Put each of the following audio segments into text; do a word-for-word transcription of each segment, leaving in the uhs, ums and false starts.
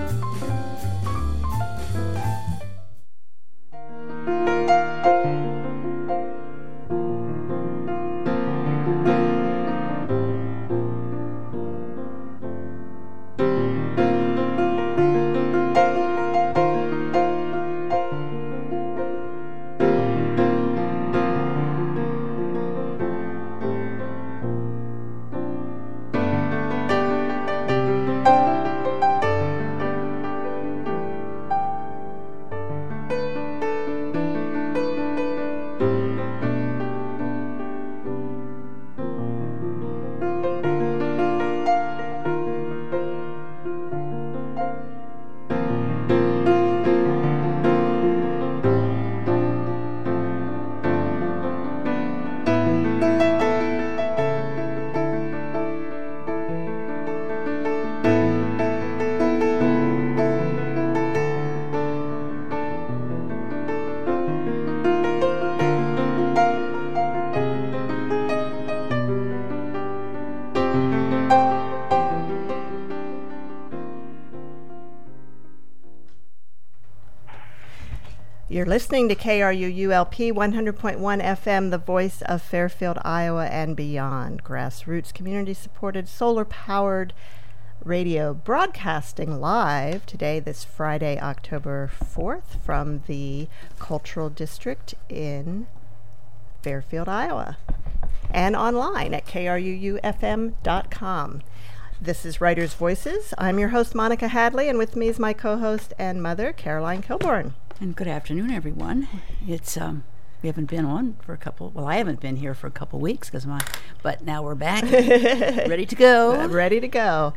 You're listening to K R U U L P one hundred point one F M, the voice of Fairfield, Iowa, and beyond. Grassroots, community-supported, solar-powered radio, broadcasting live today, this Friday, October fourth, from the Cultural District in Fairfield, Iowa, and online at K R U U F M dot com. This is Writers' Voices. I'm your host, Monica Hadley, and with me is my co-host and mother, Caroline Kilborn. And good afternoon, everyone. It's um, we haven't been on for a couple. Well, I haven't been here for a couple weeks because my. But now we're back, ready to go. Ready to go.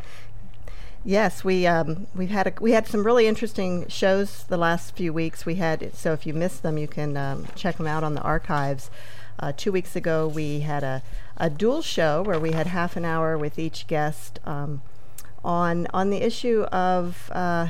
Yes, we um, we've had a, we had some really interesting shows the last few weeks. We had so if you missed them, you can um, check them out on the archives. Uh, two weeks ago, we had a, a dual show where we had half an hour with each guest um, on on the issue of. Uh,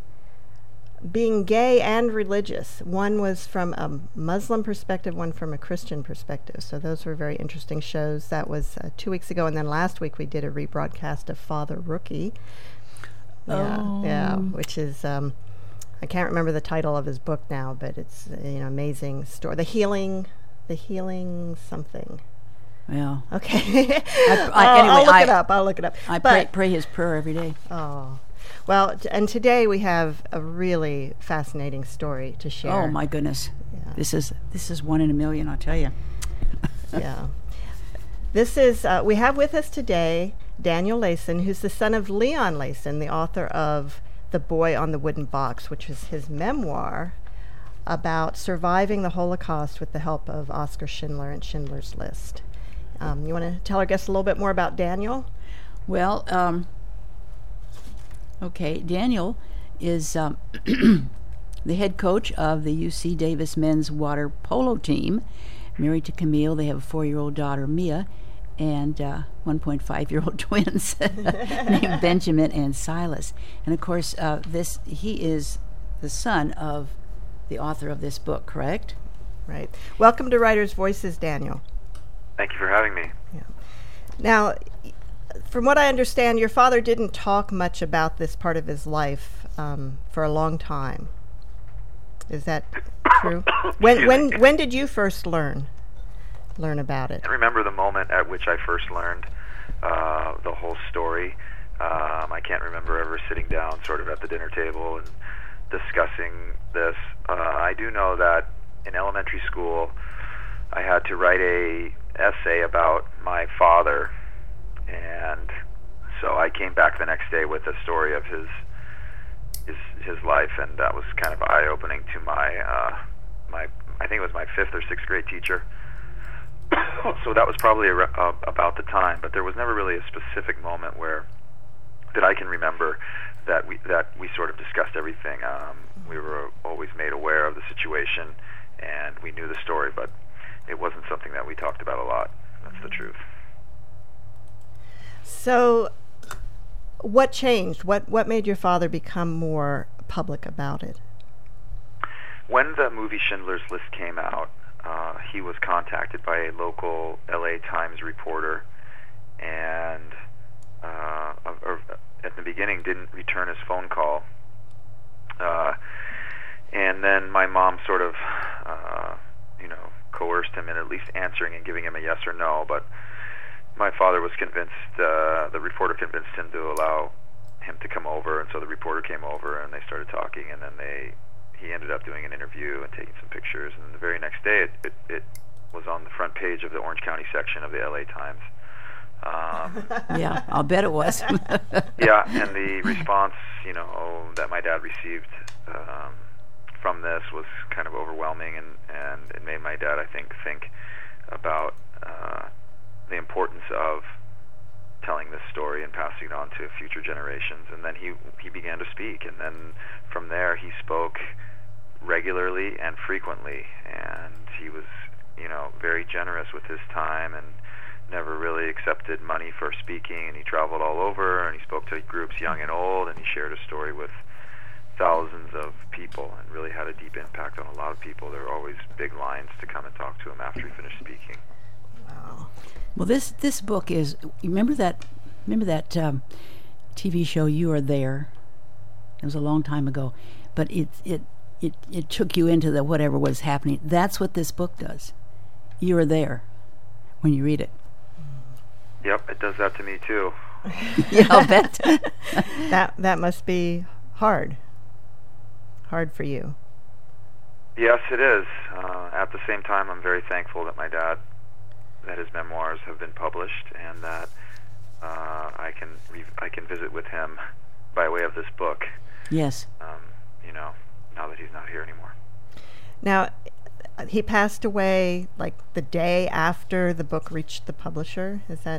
being gay and religious. One was from a Muslim perspective, one from a Christian perspective. So those were very interesting shows. That was uh, two weeks ago. And then last week we did a rebroadcast of Father Rookie. Yeah, oh. yeah, which is, um, I can't remember the title of his book now, but it's uh, you know amazing story. The Healing, the Healing something. Yeah. Okay. I, I, anyway, I'll look I, it up. I'll look it up. I but, pray, pray his prayer every day. Oh. Well, t- and today we have a really fascinating story to share. Oh my goodness, yeah. this is this is one in a million, I'll tell you. Yeah, this is uh, we have with us today Daniel Layson, who's the son of Leon Layson, the author of The Boy on the Wooden Box, which was his memoir about surviving the Holocaust with the help of Oskar Schindler and Schindler's List. Um, you want to tell our guests a little bit more about Daniel? Well. Um, Okay, Daniel is um, the head coach of the U C Davis men's water polo team. Married to Camille, they have a four-year-old daughter, Mia, and uh, one point five-year-old twins named Benjamin and Silas. And of course, uh, this he is the son of the author of this book, correct? Right. Welcome to Writers' Voices, Daniel. Thank you for having me. Yeah. Now, from what I understand, your father didn't talk much about this part of his life um, for a long time. Is that true? when when me. when did you first learn learn about it? I remember the moment at which I first learned uh, the whole story. Um, I can't remember ever sitting down sort of at the dinner table and discussing this. Uh, I do know that in elementary school I had to write a essay about my father. And so I came back the next day with a story of his his his life, and that was kind of eye-opening to my uh, my I think it was my fifth or sixth grade teacher. So that was probably a, uh, about the time, but there was never really a specific moment where that I can remember that we that we sort of discussed everything. Um, we were always made aware of the situation, and we knew the story, but it wasn't something that we talked about a lot. That's the truth. So, what changed? What what made your father become more public about it? When the movie Schindler's List came out, uh, he was contacted by a local L A Times reporter, and uh, or, at the beginning didn't return his phone call, and then my mom sort of, uh, you know, coerced him in at least answering and giving him a yes or no. But my father was convinced, uh, the reporter convinced him to allow him to come over, and so the reporter came over and they started talking, and then they he ended up doing an interview and taking some pictures, and the very next day it, it, it was on the front page of the Orange County section of the L A Times. Um, yeah, I'll bet it was. Yeah, and the response, you know, that my dad received um, from this was kind of overwhelming, and, and it made my dad, I think, think about uh, the importance of telling this story and passing it on to future generations. And then he he began to speak, and then from there he spoke regularly and frequently, and he was, you know, very generous with his time and never really accepted money for speaking, and he traveled all over, and he spoke to groups young and old, and he shared a story with thousands of people and really had a deep impact on a lot of people. There were always big lines to come and talk to him after he finished speaking. Wow. Well, this this book is. You remember that? Remember that um, T V show You Are There? It was a long time ago, but it it it it took you into the whatever was happening. That's what this book does. You are there when you read it. Yep, it does that to me too. Yeah, I'll bet. that that must be hard. Hard for you. Yes, it is. Uh, at the same time, I'm very thankful that my dad, that his memoirs have been published, and that uh, I can re- I can visit with him by way of this book. Yes. Um, you know, now that he's not here anymore. Now, he passed away like the day after the book reached the publisher. Is that?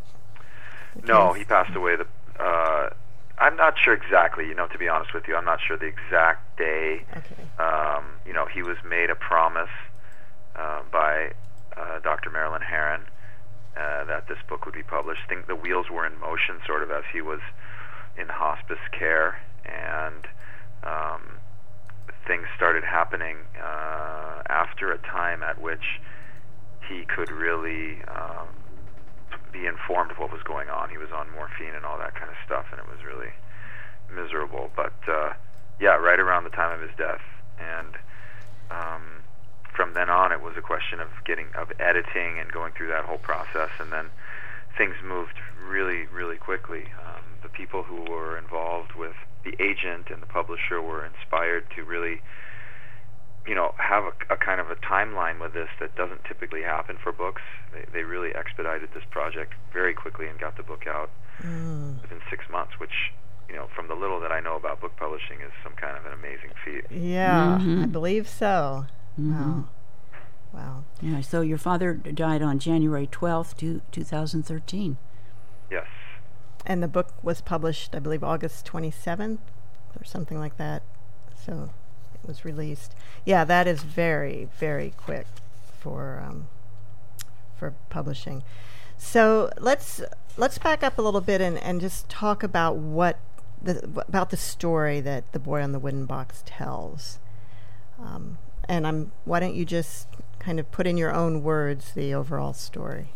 No, he passed away. The uh, I'm not sure exactly. You know, to be honest with you, I'm not sure the exact day. Okay. Um, you know, he was made a promise uh, by uh, Doctor Marilyn Herron uh, that this book would be published. I think the wheels were in motion, sort of, as he was in hospice care, and um, things started happening uh, after a time at which he could really um, be informed of what was going on. He was on morphine and all that kind of stuff, and it was really miserable. But uh, yeah, right around the time of his death, and um, from then on, it was a question of getting of editing and going through that whole process, and then things moved really, really quickly. Um, the people who were involved with the agent and the publisher were inspired to really, you know, have a, a kind of a timeline with this that doesn't typically happen for books. They, they really expedited this project very quickly and got the book out mm. within six months, which, you know, from the little that I know about book publishing, is some kind of an amazing feat. Yeah, mm-hmm. I believe so. Mm-hmm. Wow. Wow. Yeah, so your father died on January twelfth, two thousand thirteen. Yes. And the book was published, I believe, August twenty-seventh or something like that. So it was released. Yeah, that is very, very quick for um, for publishing. So let's let's back up a little bit and, and just talk about what the about the story that The Boy on the Wooden Box tells. Um, and I'm why don't you just kind of put in your own words the overall story?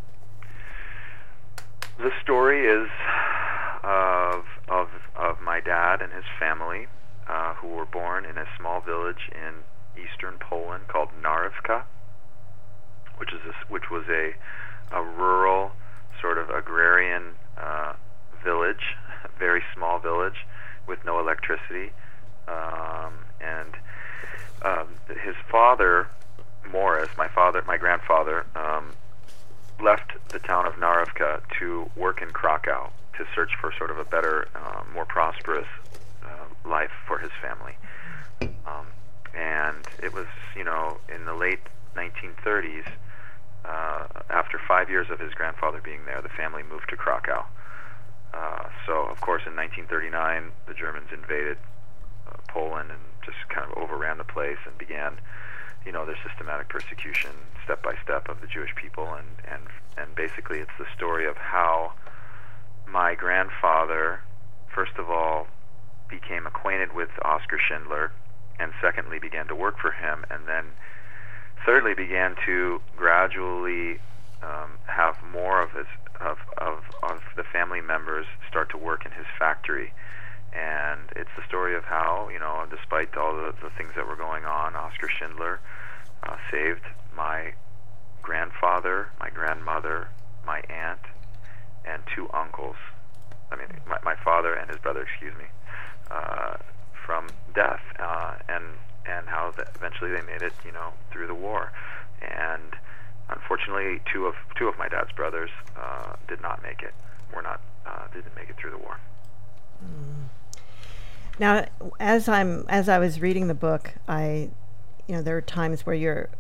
The story is of of of my dad and his family, uh, who were born in a small village in eastern Poland called Narivka, which is a, which was a a rural sort of agrarian uh, village, a very small village with no electricity, um, and um, his father, Morris, my father, my grandfather, um, left the town of Narivka to work in Krakow to search for sort of a better, uh, more prosperous uh, life for his family. Um, and it was, you know, in the late nineteen thirties, uh, after five years of his grandfather being there, the family moved to Krakow. Uh, so, of course, in nineteen thirty-nine, the Germans invaded uh, Poland and just kind of overran the place and began, you know, their systematic persecution step by step of the Jewish people, and, and and basically it's the story of how my grandfather, first of all, became acquainted with Oskar Schindler, and secondly began to work for him, and then thirdly began to gradually um, have more of his of, of of the family members start to work in his factory, And it's the story of how, you know, despite all the, the things that were going on, Oskar Schindler uh, saved my grandfather, my grandmother, my aunt, and two uncles. I mean, my, my father and his brother, excuse me, uh, from death, uh, and and how the, eventually they made it, you know, through the war. And unfortunately, two of two of my dad's brothers uh, did not make it. Were not uh, didn't make it through the war. Mm. Now, as I'm as I was reading the book, I, you know, there are times where you're,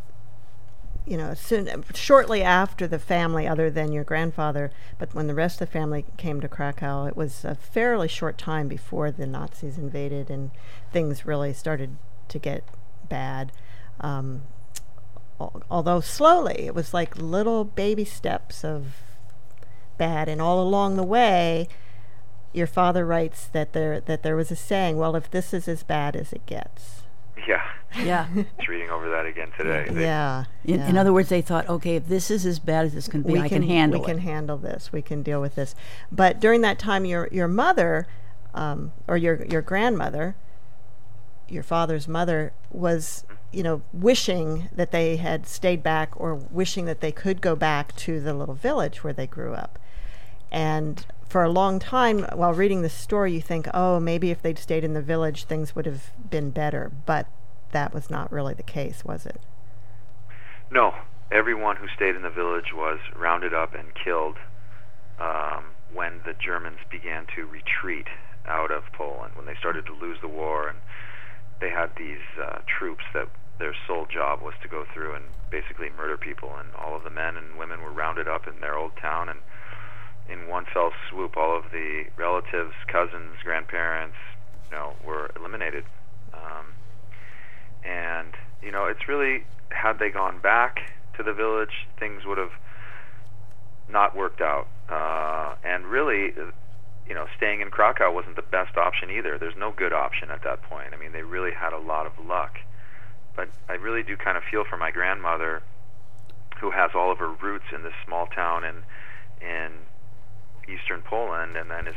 you know, soon shortly after the family, other than your grandfather, but when the rest of the family came to Krakow, it was a fairly short time before the Nazis invaded and things really started to get bad. Um, al- although slowly, it was like little baby steps of bad, and all along the way, your father writes that there that there was a saying, well, if this is as bad as it gets. Yeah. Yeah. Just reading over that again today. They, Yeah. In, yeah. in other words, they thought, okay, if this is as bad as this can be, we I can, handle we it. can handle this. We can deal with this. But during that time, your your mother, um, or your your grandmother, your father's mother, was, you know, wishing that they had stayed back, or wishing that they could go back to the little village where they grew up. And for a long time, while reading this story, you think, oh, maybe if they'd stayed in the village, things would have been better. But that was not really the case, was it? No. Everyone who stayed in the village was rounded up and killed um, when the Germans began to retreat out of Poland, when they started to lose the war. And they had these uh, troops that their sole job was to go through and basically murder people. And all of the men and women were rounded up in their old town, and in one fell swoop, all of the relatives, cousins, grandparents, you know, were eliminated. Um, and, you know, it's really, had they gone back to the village, things would have not worked out. Uh, and really, you know, staying in Krakow wasn't the best option either. There's no good option at that point. I mean, they really had a lot of luck. But I really do kind of feel for my grandmother, who has all of her roots in this small town in in eastern Poland, and then is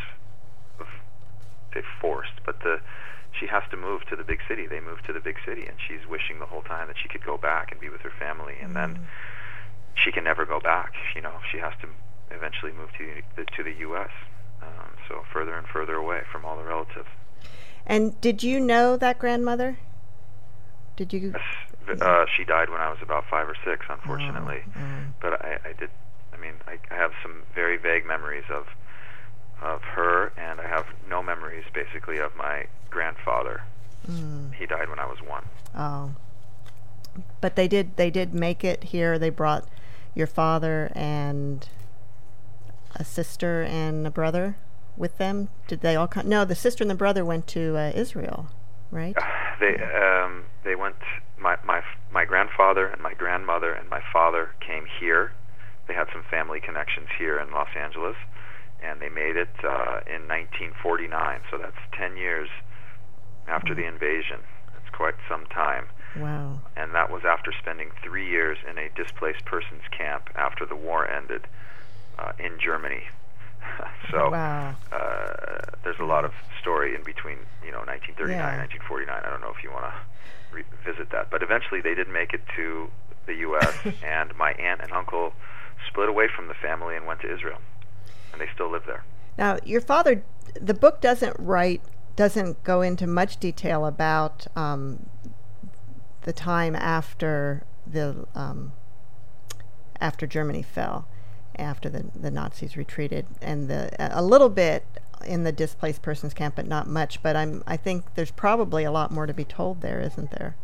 say forced, but the she has to move to the big city. They moved to the big city, and she's wishing the whole time that she could go back and be with her family, and mm. then she can never go back. You know, she has to eventually move to the, to the U S Um, so further and further away from all the relatives. And did you know that grandmother? Did you? Yes. Uh, she died when I was about five or six, unfortunately. Oh, oh. But I, I did. I mean, I, I have some very vague memories of of her, and I have no memories, basically, of my grandfather. Mm. He died when I was one. Oh. But they did. They did make it here. They brought your father and a sister and a brother with them. Did they all come? No, the sister and the brother went to uh, Israel, right? Uh, they um, they went. My my my grandfather and my grandmother and my father came here. They had some family connections here in Los Angeles, and they made it uh, in nineteen forty-nine. So that's ten years after mm. the invasion. That's quite some time. Wow. And that was after spending three years in a displaced persons camp after the war ended uh, in Germany. So wow. uh, there's a lot of story in between, you know, nineteen thirty-nine, yeah. nineteen forty-nine. I don't know if you want to revisit that. But eventually they did make it to the U S and my aunt and uncle split away from the family and went to Israel. And they still live there. Now, your father, the book doesn't write, doesn't go into much detail about um, the time after the um, after Germany fell, after the, the Nazis retreated, and the a little bit in the displaced persons camp, but not much. But I'm I think there's probably a lot more to be told there, isn't there?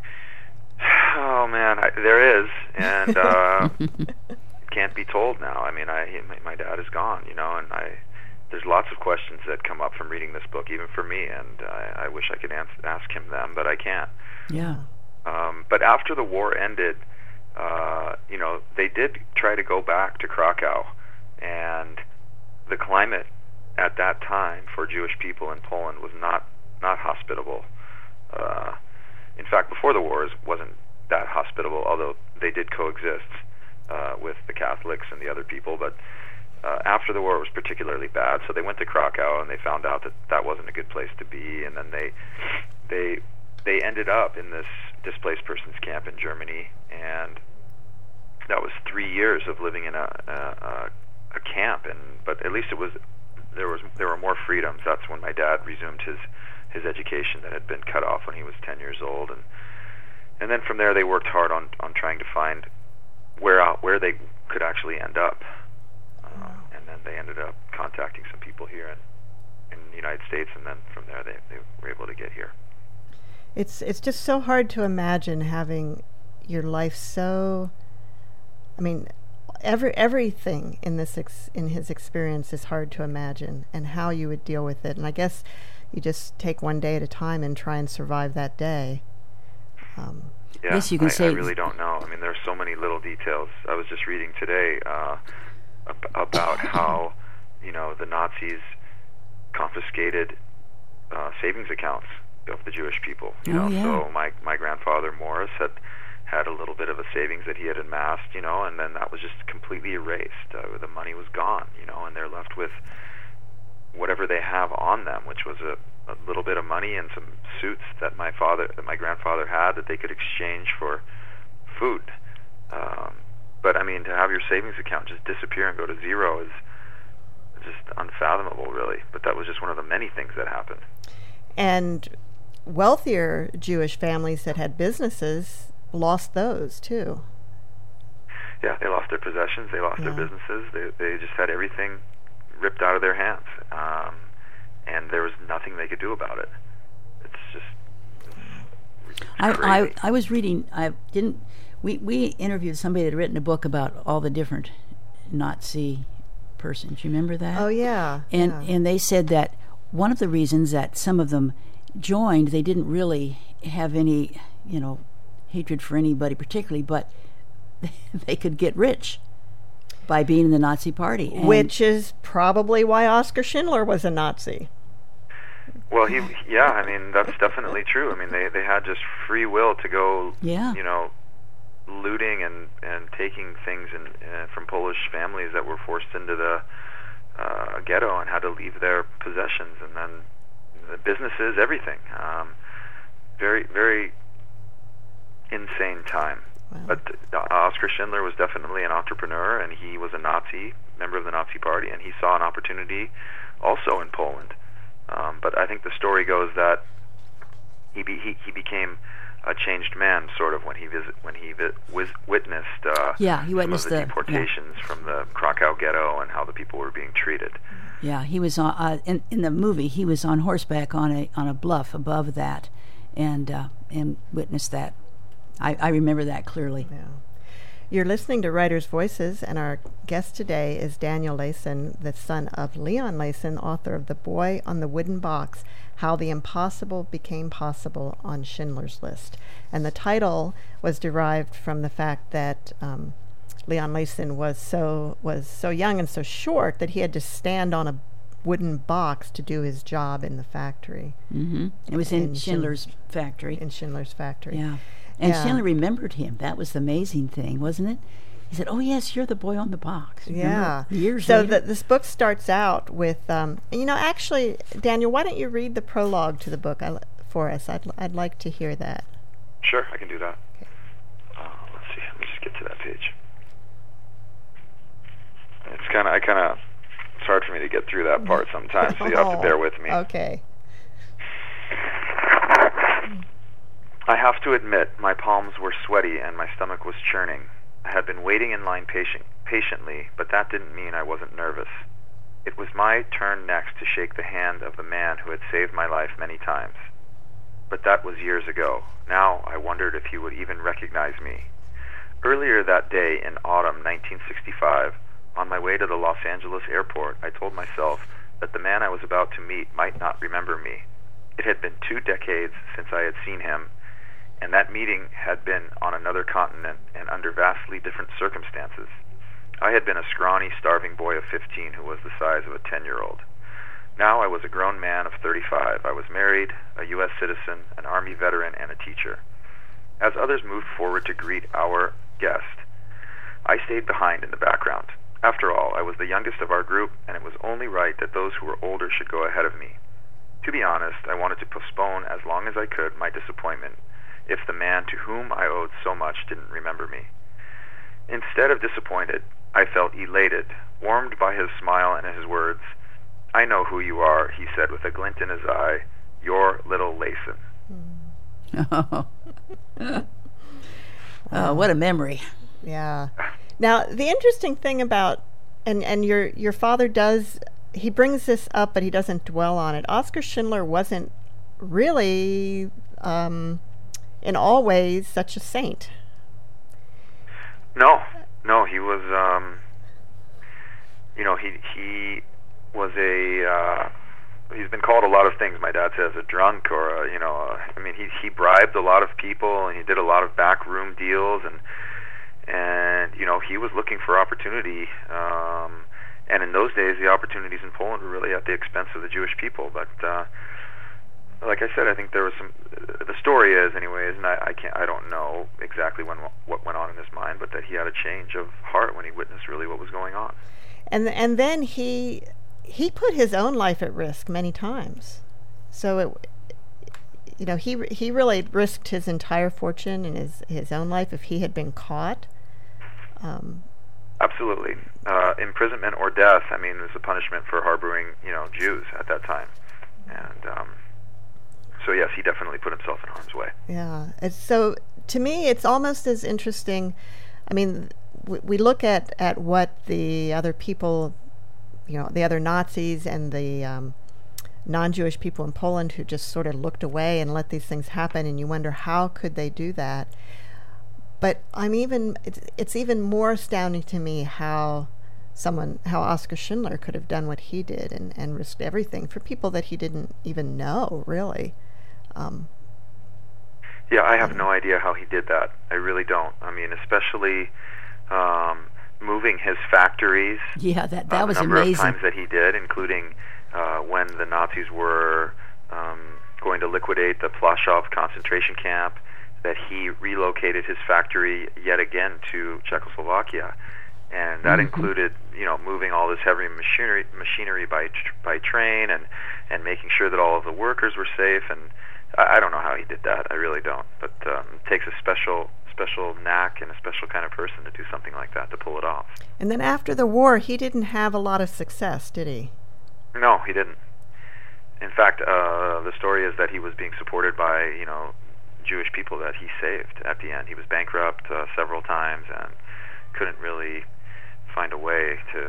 Oh man, I, there is, and uh, it can't be told now. I mean, I my, my dad is gone, you know, and I there's lots of questions that come up from reading this book, even for me, and I, I wish I could ans- ask him them, but I can't. Yeah. Um, but after the war ended, uh, you know, they did try to go back to Krakow, and the climate at that time for Jewish people in Poland was not not hospitable. Uh, in fact, before the wars, wasn't that hospitable, although they did coexist uh, with the Catholics and the other people. But uh, after the war, it was particularly bad. So they went to Krakow, and they found out that that wasn't a good place to be. And then they they they ended up in this displaced persons camp in Germany, and that was three years of living in a a, a camp. And but at least it was there was there were more freedoms. That's when my dad resumed his his education that had been cut off when he was ten years old, and and then from there they worked hard on on trying to find where out where they could actually end up. Uh, and then they ended up contacting some people here in, in the United States, and then from there they, they were able to get here. It's it's just so hard to imagine having your life so. I mean, every everything in this ex, in his experience is hard to imagine, and how you would deal with it. And I guess you just take one day at a time and try and survive that day. Um, yeah, yes, you can I, say I really don't know. I mean, there are so many little details. I was just reading today uh, ab- about how, you know, the Nazis confiscated uh, savings accounts of the Jewish people. You Oh, know, yeah. so my my grandfather Morris had had a little bit of a savings that he had amassed, you know, and then that was just completely erased. Uh, the money was gone, you know, and they're left with whatever they have on them, which was a, a little bit of money and some suits that my father, that my grandfather had, that they could exchange for food. Um, but I mean, to have your savings account just disappear and go to zero is just unfathomable, really. But that was just one of the many things that happened. and wealthier Jewish families that had businesses lost those too. Yeah, they lost their possessions, they lost Yeah. their businesses, they they just had everything ripped out of their hands, um, and there was nothing they could do about it. It's just it's I, crazy. I I was reading. I didn't. We we interviewed somebody that had written a book about all the different Nazi persons. You remember that? Oh yeah, And yeah. and they said that one of the reasons that some of them joined, they didn't really have any, you know, hatred for anybody particularly, but they could get rich by being in the Nazi Party. And Which is probably why Oskar Schindler was a Nazi. Well, he, yeah, I mean, that's definitely true. I mean, they, they had just free will to go, Yeah. you know, looting and, and taking things in, uh, from Polish families that were forced into the uh, ghetto and had to leave their possessions, and then the businesses, everything. Um, very, very insane time. Wow. But uh, Oskar Schindler was definitely an entrepreneur, and he was a Nazi, member of the Nazi Party, and he saw an opportunity also in Poland. Um, but I think the story goes that he be, he, he became a changed man, sort of, when he visit when he vi- was witnessed uh, Yeah, he some witnessed of the the- yeah. deportations from the Krakow ghetto and how the people were being treated. Yeah, he was on uh, in in the movie. He was on horseback on a on a bluff above that, and uh, and witnessed that. I, I remember that clearly. Yeah. You're listening to Writers' Voices, and our guest today is Daniel Layson, the son of Leon Layson, author of The Boy on the Wooden Box, How the Impossible Became Possible on Schindler's List. And the title was derived from the fact that um, Leon Layson was so was so young and so short that he had to stand on a wooden box to do his job in the factory, hmm It was in In Schindler's factory. in Schindler's factory. Yeah. And Yeah. Schindler remembered him. That was the amazing thing, wasn't it? He said, "Oh yes, you're the boy on the box." Remember? Yeah. Years so later. the, this book starts out with, um, you know, actually, Daniel, why don't you read the prologue to the book I, for us? I'd, I'd like to hear that. Sure, I can do that. Uh, let's see. Let me just get to that page. It's kind of, I kind of, it's hard for me to get through that part sometimes, so you have to bear with me. Okay. I have to admit, my palms were sweaty and my stomach was churning. I had been waiting in line patient, patiently, but that didn't mean I wasn't nervous. It was my turn next to shake the hand of the man who had saved my life many times. But that was years ago. Now I wondered if he would even recognize me. Earlier that day in autumn nineteen sixty-five, on my way to the Los Angeles airport, I told myself that the man I was about to meet might not remember me. It had been two decades since I had seen him, and that meeting had been on another continent and under vastly different circumstances. I had been a scrawny, starving boy of fifteen who was the size of a ten-year-old. Now I was a grown man of thirty-five. I was married, a U S citizen, an Army veteran, and a teacher. As others moved forward to greet our guest, I stayed behind in the background. After all, I was the youngest of our group, and it was only right that those who were older should go ahead of me. To be honest, I wanted to postpone as long as I could my disappointment if the man to whom I owed so much didn't remember me. Instead of disappointed, I felt elated, warmed by his smile and his words. "I know who you are," he said with a glint in his eye. "You're little Layson." Oh. Oh, what a memory. Yeah. Now, the interesting thing about, and, and your your father does, he brings this up, but he doesn't dwell on it. Oskar Schindler wasn't really, um, in all ways, such a saint. No, no, he was, um, you know, he he was a, uh, he's been called a lot of things, my dad says, a drunk or, a, you know, a, I mean, he he bribed a lot of people, and he did a lot of backroom deals, and, and you know, he was looking for opportunity, um, and in those days, the opportunities in Poland were really at the expense of the Jewish people, but, uh, like I said, I think there was some, the story is anyways, and I, I can't, I don't know exactly when what went on in his mind, but that he had a change of heart when he witnessed really what was going on. And and then he he put his own life at risk many times. So it, you know, he he really risked his entire fortune and his his own life if he had been caught. Um, Absolutely, uh, imprisonment or death. I mean, it was a punishment for harboring, you know, Jews at that time, and. Um, So yes, he definitely put himself in harm's way. Yeah. It's, so to me, it's almost as interesting. I mean, we, we look at, at what the other people, you know, the other Nazis and the um, non-Jewish people in Poland who just sort of looked away and let these things happen, and you wonder how could they do that. But I'm even it's, it's even more astounding to me how someone how Oskar Schindler could have done what he did and, and risked everything for people that he didn't even know, really. Um, yeah, I have no idea how he did that. I really don't. I mean, especially um, moving his factories. Yeah, that that uh, was amazing. The number amazing. of times that he did, including uh, when the Nazis were um, going to liquidate the Plaszow concentration camp, that he relocated his factory yet again to Czechoslovakia. And that mm-hmm. included, you know, moving all this heavy machinery machinery by tr- by train and, and making sure that all of the workers were safe. And I, I don't know how he did that. I really don't. But um, it takes a special special knack and a special kind of person to do something like that, to pull it off. And then after the war, he didn't have a lot of success, did he? No, he didn't. In fact, uh, the story is that he was being supported by, you know, Jewish people that he saved at the end. He was bankrupt uh, several times and couldn't really find a way to,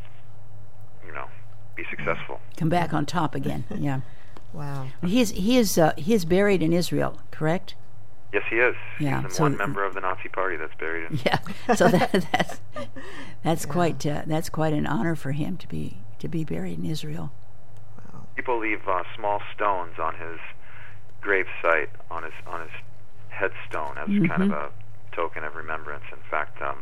you know, be successful. Come back on top again. Yeah. Wow. He is he is uh, he is buried in Israel, correct? Yes, he is. Yeah. He's the so one member of the Nazi Party that's buried in. Yeah. So that that's that's yeah. quite uh, that's quite an honor for him to be to be buried in Israel. Wow. People leave uh, small stones on his grave site, on his on his headstone, as mm-hmm. kind of a token of remembrance. In fact, um,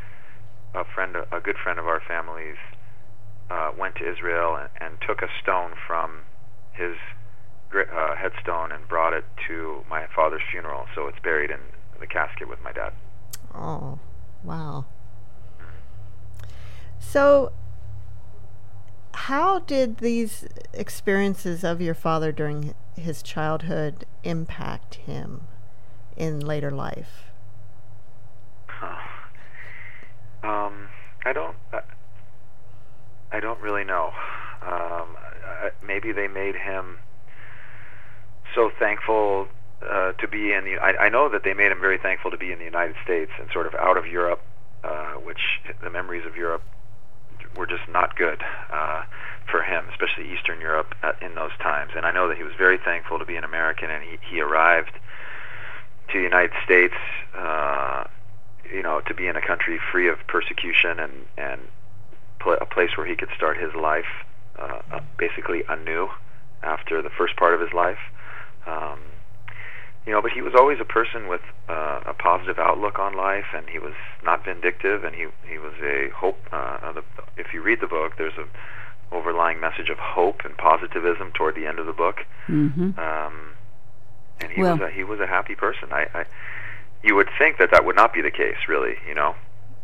a friend, a good friend of our family's, uh, went to Israel and, and took a stone from his uh, headstone and brought it to my father's funeral. So it's buried in the casket with my dad. Oh, wow. So, how did these experiences of your father during his childhood impact him in later life? Um, I don't. I, I don't really know. Um, I, maybe they made him so thankful uh, to be in the. I, I know that they made him very thankful to be in the United States and sort of out of Europe, uh, which the memories of Europe were just not good uh, for him, especially Eastern Europe at, in those times. And I know that he was very thankful to be an American, and he, he arrived to the United States. Uh, you know, to be in a country free of persecution and, and pl- a place where he could start his life uh, uh, basically anew after the first part of his life. Um, you know, but he was always a person with uh, a positive outlook on life, and he was not vindictive, and he he was a hope. Uh, the, if you read the book, there's a overlying message of hope and positivism toward the end of the book. Mm-hmm. Um, and he well, was a, he was a happy person. I, I You would think that that would not be the case, really, you know?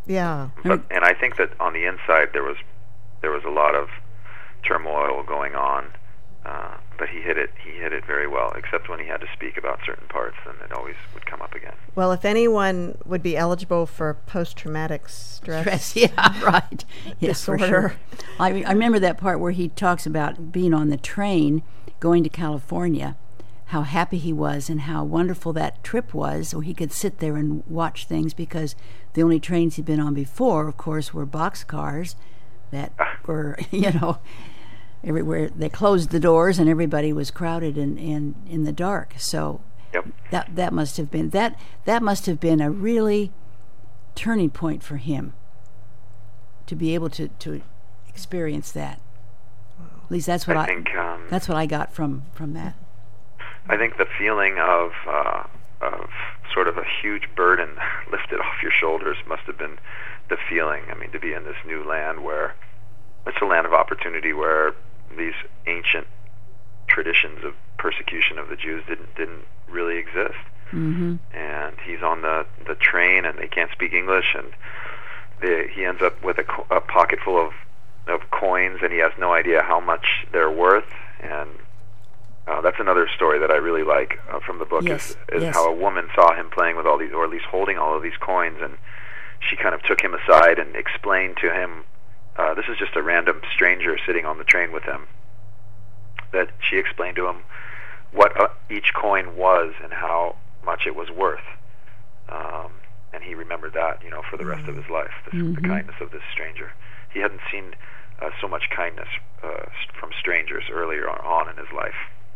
Yeah. But, and I think that on the inside there was there was a lot of turmoil going on, uh, but he hit it he hit it very well. Except when he had to speak about certain parts, then it always would come up again. Well, if anyone would be eligible for post-traumatic stress, Stress, yeah, right. Yes, for disorder. sure. I, re- I remember that part where he talks about being on the train going to California, how happy he was and how wonderful that trip was, so he could sit there and watch things, because the only trains he'd been on before, of course, were boxcars that were, you know, everywhere. They closed the doors and everybody was crowded and in, in, in the dark. So Yep. that that must have been that that must have been a really turning point for him to be able to, to experience that. At least that's what I, I think um, that's what I got from, from that. I think the feeling of uh, of sort of a huge burden lifted off your shoulders must have been the feeling. I mean, to be in this new land where it's a land of opportunity, where these ancient traditions of persecution of the Jews didn't didn't really exist. Mm-hmm. And he's on the the train, and they can't speak English, and they, he ends up with a, co- a pocket full of of coins, and he has no idea how much they're worth. And uh, that's another story that I really like uh, from the book. Yes, is, is yes. how a woman saw him playing with all these, or at least holding all of these coins, and she kind of took him aside and explained to him, uh, this is just a random stranger sitting on the train with him, that she explained to him what uh, each coin was and how much it was worth. Um, and he remembered that, you know, for the rest of his life, this, Mm-hmm. the kindness of this stranger. He hadn't seen uh, so much kindness uh, from strangers earlier on in his life.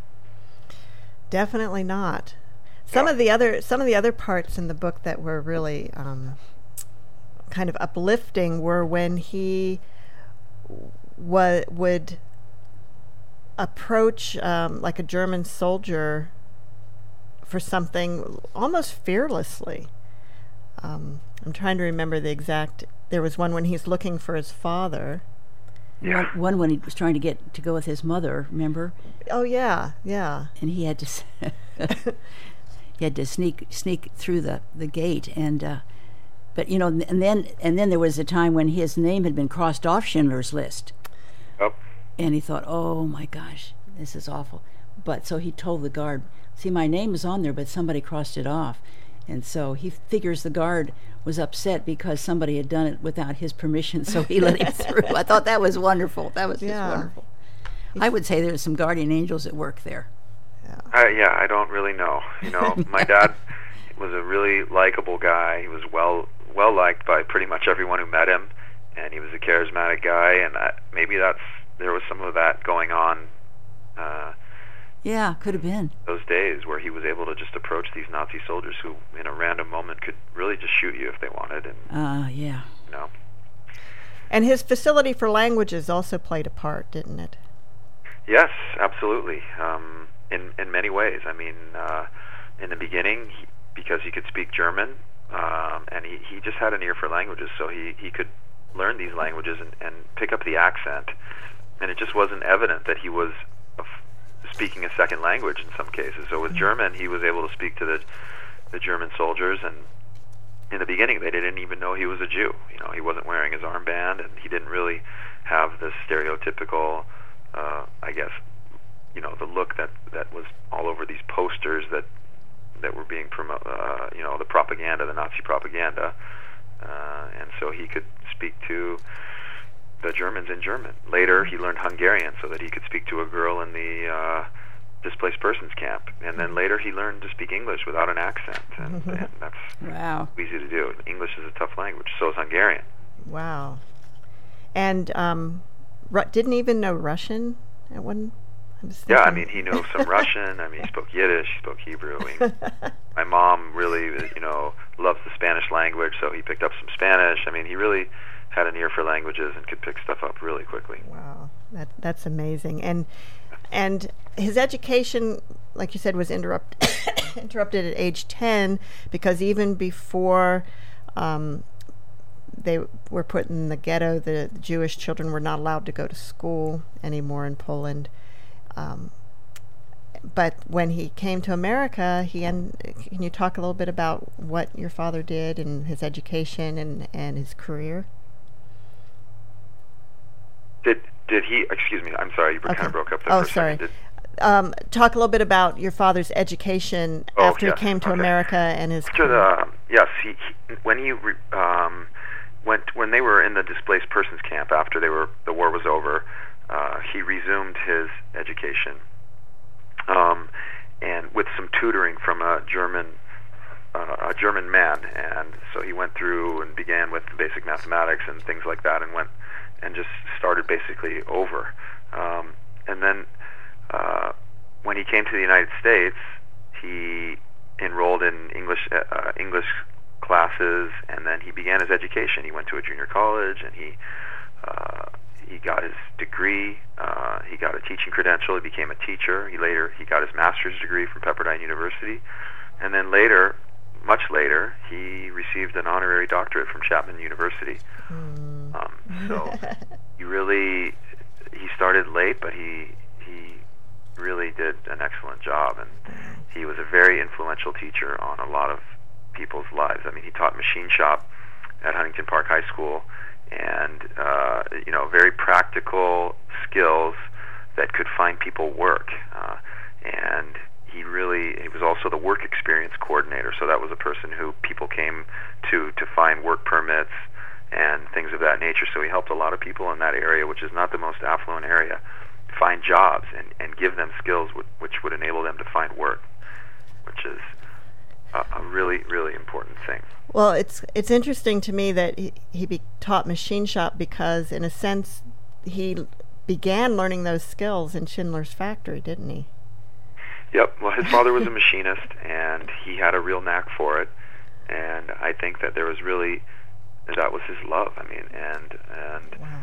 Definitely not. Some Yeah. of the other some of the other parts in the book that were really um, kind of uplifting were when he wa- would approach um, like a German soldier for something almost fearlessly. Um, I'm trying to remember the exact. There was one when he's looking for his father. Yeah. One, one when he was trying to get to go with his mother, remember? Oh yeah, yeah. And he had to s- he had to sneak sneak through the, the gate, and uh, but you know, and then and then there was a time when his name had been crossed off Schindler's List, Oh, and he thought, oh my gosh, this is awful. But so he told the guard, see, my name is on there, but somebody crossed it off. And so he figures the guard was upset because somebody had done it without his permission, so he let him through. I thought that was wonderful. That was just Yeah. wonderful. I would say there's some guardian angels at work there. Uh, yeah, I don't really know. You know, my dad was a really likable guy. He was well well liked by pretty much everyone who met him, and he was a charismatic guy. And I, maybe that's there was some of that going on uh, Yeah, could have been. those days, where he was able to just approach these Nazi soldiers who, in a random moment, could really just shoot you if they wanted. And Uh, yeah. you know, And his facility for languages also played a part, didn't it? yes, absolutely. Um, in in many ways. I mean, uh, in the beginning, he, because he could speak German, um, and he, he just had an ear for languages, so he, he could learn these languages and, and pick up the accent. And it just wasn't evident that he was a f- speaking a second language in some cases. So with German, he was able to speak to the the German soldiers, and in the beginning, they didn't even know he was a Jew. You know, he wasn't wearing his armband, and he didn't really have the stereotypical, uh, I guess, you know, the look that, that was all over these posters that that were being promoted, uh, you know, the propaganda, the Nazi propaganda. Uh, and so he could speak to the Germans in German. Later, he learned Hungarian so that he could speak to a girl in the uh, displaced persons camp. And then later, he learned to speak English without an accent. And, and that's Wow. easy to do. English is a tough language. So is Hungarian. Wow. And um, Ru- didn't even know Russian at one. I was Yeah, I thinking- mean, he knew some Russian. I mean, he spoke Yiddish, he spoke Hebrew. I mean, my mom really, you know, loves the Spanish language, so he picked up some Spanish. I mean, he really had an ear for languages and could pick stuff up really quickly. Wow, that that's amazing. And and his education, like you said, was interrupt interrupted at age ten, because even before um, they were put in the ghetto, the Jewish children were not allowed to go to school anymore in Poland. Um, but when he came to America, he en- can you talk a little bit about what your father did and his education and, and his career? Did did he? Excuse me. I'm sorry. You Okay. kind of broke up there Oh, for a sorry. second. Did, Um, talk a little bit about your father's education Oh, after yes, he came to okay. America and his To the yes, he, he when he re, um, went when they were in the displaced persons camp after they were the war was over, uh, he resumed his education, um, and with some tutoring from a German uh, a German man, and so he went through and began with basic mathematics and things like that, and went and just started basically over, um, and then. Uh, when he came to the United States, he enrolled in English uh, English classes, and then he began his education. He went to a junior college, and he uh, he got his degree. Uh, he got a teaching credential. He became a teacher. He later he got his master's degree from Pepperdine University, and then later, much later, he received an honorary doctorate from Chapman University. Mm. Um, so he really he started late, but he he. really did an excellent job, and he was a very influential teacher on a lot of people's lives. I mean, he taught machine shop at Huntington Park High School, and uh, you know, very practical skills that could find people work. Uh, and he really he was also the work experience coordinator. So that was a person who people came to to find work permits and things of that nature. So he helped a lot of people in that area, which is not the most affluent area, find jobs and, and give them skills w- which would enable them to find work, which is a, a really, really important thing. Well, it's it's interesting to me that he, he be, taught machine shop because, in a sense, he began learning those skills in Schindler's factory, didn't he? Yep. Well, his father was a machinist, and he had a real knack for it. And I think that there was really, that was his love. I mean, and and. Wow.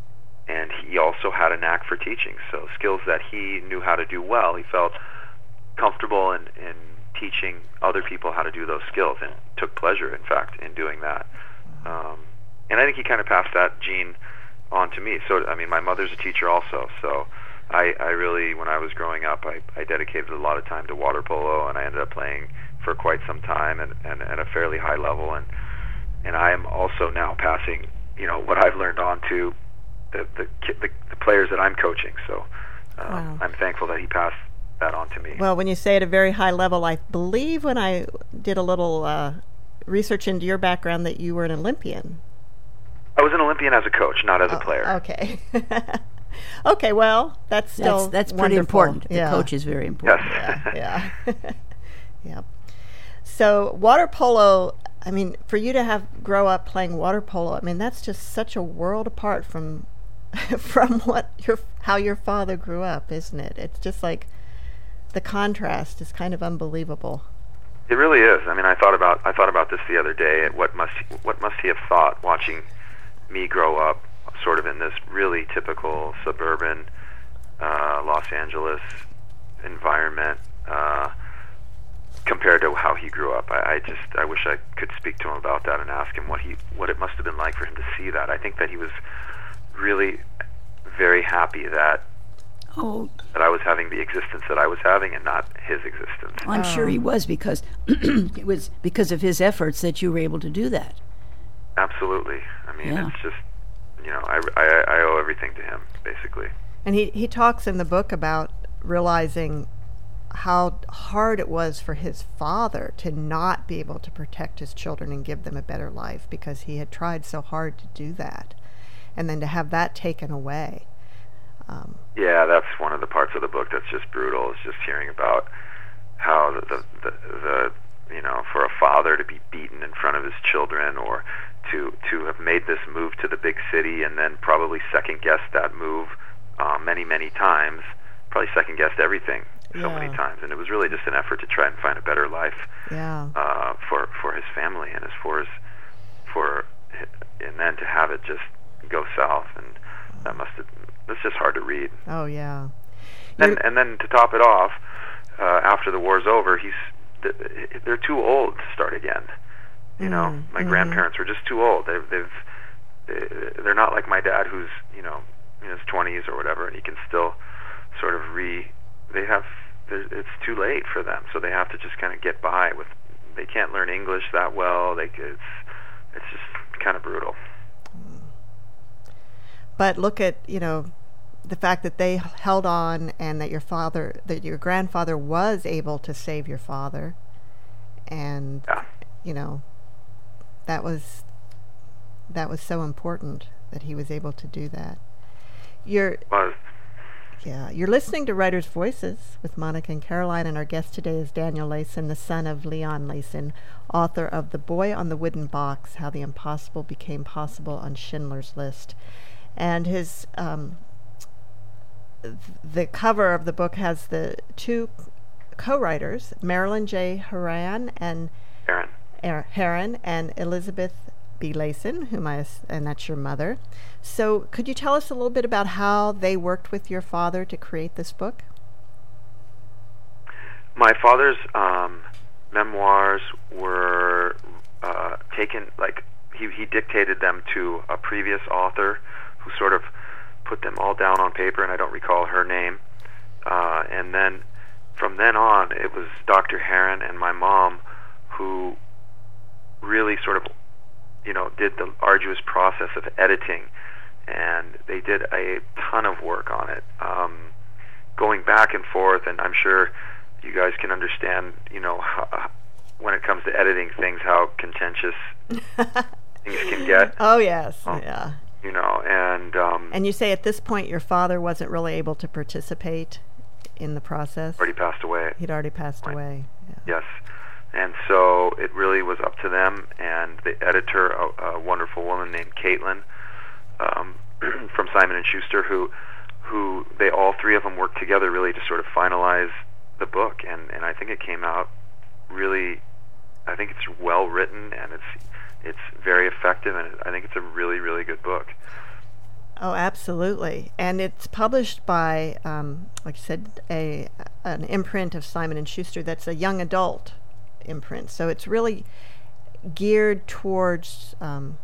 And he also had a knack for teaching, so skills that he knew how to do well. He felt comfortable in, in teaching other people how to do those skills, and took pleasure, in fact, in doing that. Um, and I think he kind of passed that gene on to me. So, I mean, my mother's a teacher also, so I, I really, when I was growing up, I, I dedicated a lot of time to water polo, and I ended up playing for quite some time and, and at a fairly high level. And and I am also now passing, you know, what I've learned on to The, the the the players that I'm coaching, so um, Wow. I'm thankful that he passed that on to me. Well, when you say at a very high level, I believe when I did a little uh, research into your background that you were an Olympian. I was an Olympian as a coach, not as a Oh, player. Okay. Okay, well, that's still That's that's pretty wonderful. important. Yeah. The coach is very important. Yes. Yeah, yeah. Yep. So water polo, I mean, for you to have grow up playing water polo, I mean, that's just such a world apart from from what your how your father grew up, isn't it? It's just like the contrast is kind of unbelievable. It really is. I mean, I thought about I thought about this the other day. And what must what must he have thought watching me grow up, sort of in this really typical suburban uh, Los Angeles environment, uh, compared to how he grew up. I, I just I wish I could speak to him about that and ask him what he what it must have been like for him to see that. I think that he was really very happy that Oh, that I was having the existence that I was having and not his existence. I'm sure he was, because it was because of his efforts that you were able to do that. Absolutely. I mean, Yeah. it's just, you know, I, I, I owe everything to him, basically. And he, he talks in the book about realizing how hard it was for his father to not be able to protect his children and give them a better life because he had tried so hard to do that. And then to have that taken away. Um, Yeah, that's one of the parts of the book that's just brutal, is just hearing about how the, the, the, the you know, for a father to be beaten in front of his children, or to to have made this move to the big city and then probably second-guessed that move uh, many, many times, probably second-guessed everything so Yeah. many times. And it was really just an effort to try and find a better life yeah. uh, for, for his family and as for his, for, and then to have it just go south, and that must have, that's just hard to read. Oh, yeah. And You're- and then to top it off, uh, after the war's over, he's they're too old to start again. You know, Mm, my mhm. grandparents were just too old. They've they've they're not like my dad, who's you know in his twenties or whatever, and he can still sort of re. They have there's- it's too late for them, so they have to just kind of get by with. They can't learn English that well. They it's it's just kind of brutal. But look at, you know, the fact that they held on, and that your father, that your grandfather was able to save your father, and Yeah. you know, that was that was so important that he was able to do that. You're Was yeah, you're listening to Writers' Voices with Monica and Caroline, and our guest today is Daniel Layson, the son of Leon Layson, author of The Boy on the Wooden Box: How the Impossible Became Possible on Schindler's List. And his um, th- the cover of the book has the two co-writers, Marilyn J. Heron and Aaron. Er- Heron and Elizabeth B. Layson, whom I s- and that's your mother. So, could you tell us a little bit about how they worked with your father to create this book? My father's um, memoirs were uh, taken, like, he, he dictated them to a previous author who sort of put them all down on paper, and I don't recall her name. Uh, and then from then on, it was Doctor Heron and my mom who really sort of, you know, did the arduous process of editing, and they did a ton of work on it, um, going back and forth, and I'm sure you guys can understand, you know, how, when it comes to editing things, how contentious things can get. Oh, yes, Oh. yeah. You know, and um, And you say at this point your father wasn't really able to participate in the process? already passed away. He'd already passed Right. away. Yeah. Yes. And so it really was up to them, and the editor, a, a wonderful woman named Caitlin, um, from Simon and Schuster, who, who they all three of them worked together really to sort of finalize the book, and, and I think it came out really, I think it's well written, and it's it's very effective, and I think it's a really, really good book. Oh, absolutely. And it's published by, um, like you said, a an imprint of Simon and Schuster that's a young adult imprint. So it's really geared towards um,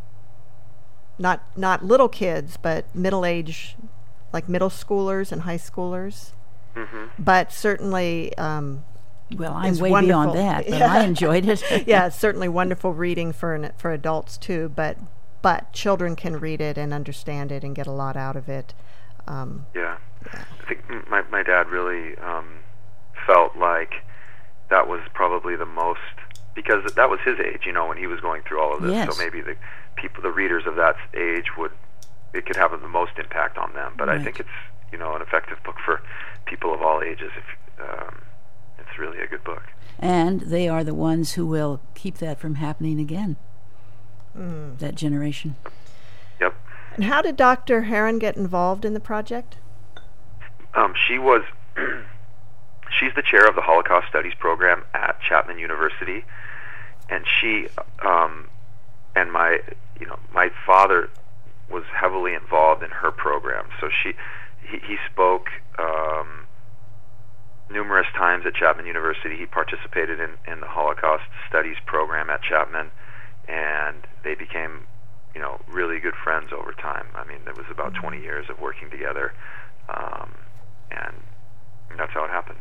not not little kids, but middle age, like middle schoolers and high schoolers. Mm-hmm. But certainly, um, Well, I'm it's way wonderful. beyond that, but Yeah. I enjoyed it. yeah, it's certainly wonderful reading for an, for adults too. But but children can read it and understand it and get a lot out of it. Um, Yeah. I think m- my my dad really um, felt like that was probably the most, because that was his age, you know, when he was going through all of this. Yes. So maybe the people, the readers of that age, would it could have the most impact on them. But Right. I think it's, you know, an effective book for people of all ages. If um, it's really a good book. And they are the ones who will keep that from happening again, mm. that generation. Yep. And how did Doctor Heron get involved in the project? Um, she was. She's the chair of the Holocaust Studies program at Chapman University, and she um, and my, you know, my father was heavily involved in her program. So she, he, he spoke um, numerous times at Chapman University. He participated in, in the Holocaust Studies program at Chapman, and they became, you know, really good friends over time. I mean, there was about twenty years of working together, um, and that's how it happened.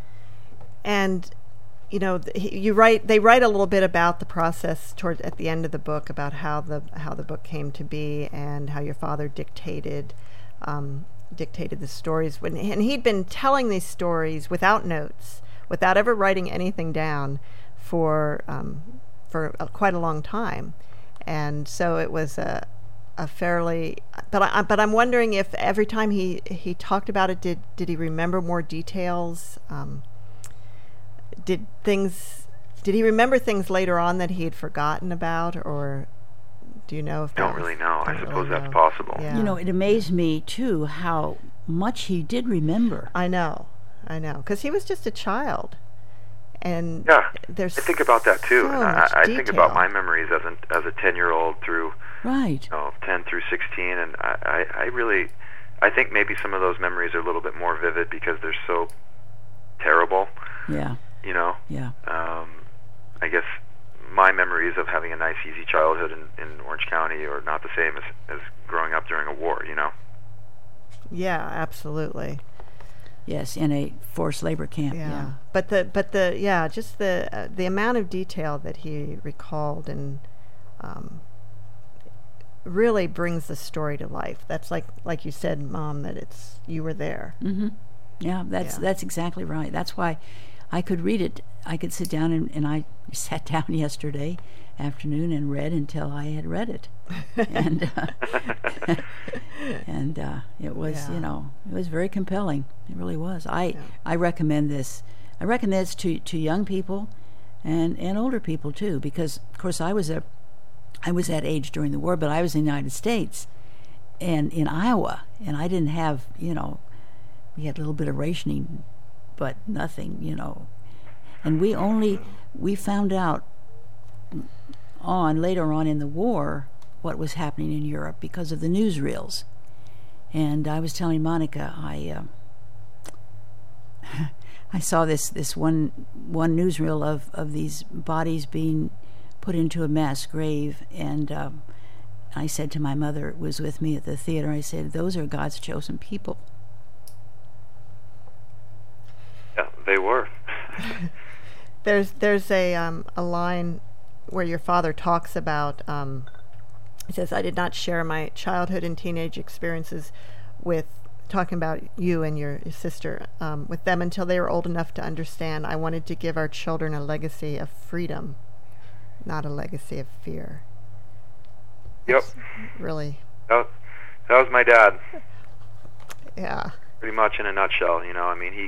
And you know, th- you write. They write a little bit about the process toward at the end of the book about how the how the book came to be and how your father dictated um, dictated the stories when and he'd been telling these stories without notes, without ever writing anything down for um, for a, quite a long time, and so it was a a fairly. But I but I'm wondering if every time he he talked about it, did did he remember more details? Um, Did things? Did he remember things later on that he had forgotten about, or do you know if? I don't that was- really know. I don't suppose really that's know. possible. Yeah. You know, it amazed me, too, how much he did remember. I know, I know, because he was just a child, and Yeah, there's I think about that too, so and I, much I think about detail. my memories as an as a ten-year-old through, Right. you know, ten through sixteen, and I, I, I really, I think maybe some of those memories are a little bit more vivid because they're so terrible. Yeah, You know, yeah. um, I guess my memories of having a nice, easy childhood in, in Orange County are not the same as, as growing up during a war. You know. Yeah, absolutely. Yes, in a forced labor camp. Yeah. Yeah. But the but the yeah, just the uh, the amount of detail that he recalled and um, really brings the story to life. That's like like you said, Mom, that it's you were there. Mm-hmm. Yeah, that's Yeah. that's exactly right. That's why I could read it. I could sit down and, and I sat down yesterday afternoon and read until I had read it, and uh, and uh, it was Yeah. you know it was very compelling. It really was. I Yeah. I recommend this. I recommend this to to young people, and and older people too, because of course I was a I was that age during the war, but I was in the United States and in Iowa, and I didn't have you know we had a little bit of rationing, but nothing you know, and we only we found out on later on in the war what was happening in Europe because of the newsreels. And I was telling Monica, I uh, I saw this this one one newsreel of of these bodies being put into a mass grave, and um, I said to my mother, it was with me at the theater, I said, those are God's chosen people. Yeah, they were. There's there's a um, a line where your father talks about. Um, he says, "I did not share my childhood and teenage experiences with." Talking about you and your, your sister, um, with them until they were old enough to understand. I wanted to give our children a legacy of freedom, not a legacy of fear. Yep. That's really. That, that was my dad. Yeah. Pretty much in a nutshell, you know. I mean, he,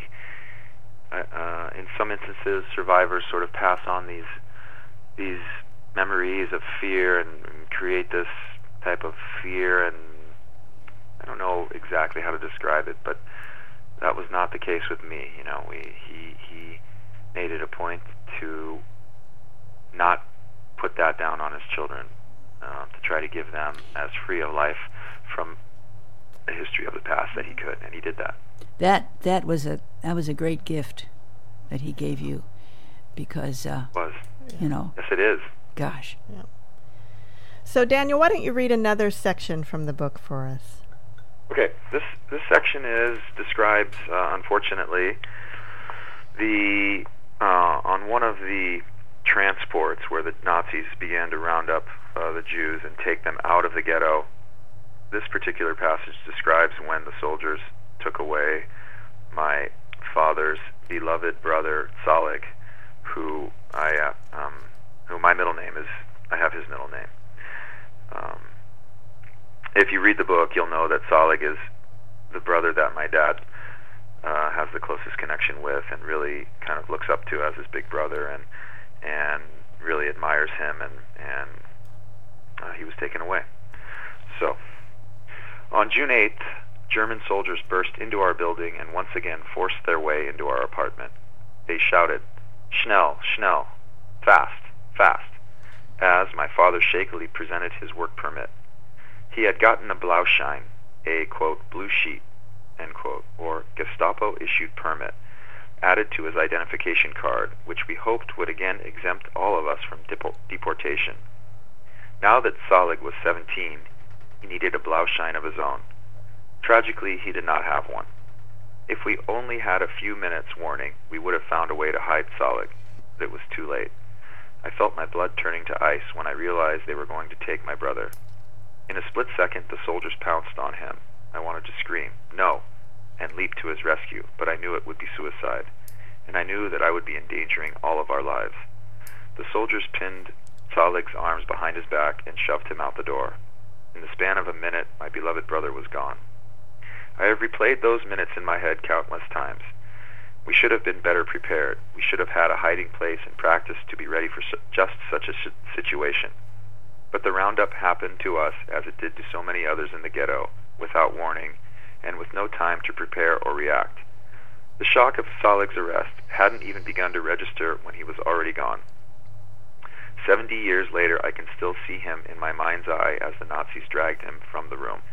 uh, in some instances, survivors sort of pass on these these memories of fear and, and create this type of fear, and I don't know exactly how to describe it, but that was not the case with me. You know, we he he made it a point to not put that down on his children, uh, to try to give them as free of life from the history of the past that he could, and he did that. That that was a that was a great gift that he gave you, because uh, Was you know, yes, it is. gosh. Yeah. So, Daniel, why don't you read another section from the book for us? Okay, this this section is describes, uh, unfortunately, the uh, on one of the transports where the Nazis began to round up uh, the Jews and take them out of the ghetto. This particular passage describes when the soldiers took away my father's beloved brother Salig, who I uh, um, who my middle name is. I have his middle name. Um, If you read the book, you'll know that Salig is the brother that my dad uh, has the closest connection with, and really kind of looks up to as his big brother, and and really admires him, and and uh, he was taken away. So, on June eighth, German soldiers burst into our building and once again forced their way into our apartment. They shouted, "Schnell, schnell, fast, fast," as my father shakily presented his work permit. He had gotten a Blauschein, a, quote, blue sheet, end quote, or Gestapo-issued permit, added to his identification card, which we hoped would again exempt all of us from depo- deportation. Now that Salig was seventeen, he needed a Blauschein of his own. Tragically, he did not have one. If we only had a few minutes' warning, we would have found a way to hide Salig, but it was too late. I felt my blood turning to ice when I realized they were going to take my brother. In a split second, the soldiers pounced on him. I wanted to scream, "No," and leap to his rescue, but I knew it would be suicide, and I knew that I would be endangering all of our lives. The soldiers pinned Salig's arms behind his back and shoved him out the door. In the span of a minute, my beloved brother was gone. I have replayed those minutes in my head countless times. We should have been better prepared. We should have had a hiding place and practice to be ready for su- just such a sh- situation. But the roundup happened to us, as it did to so many others in the ghetto, without warning, and with no time to prepare or react. The shock of Salig's arrest hadn't even begun to register when he was already gone. Seventy years later, I can still see him in my mind's eye as the Nazis dragged him from the room.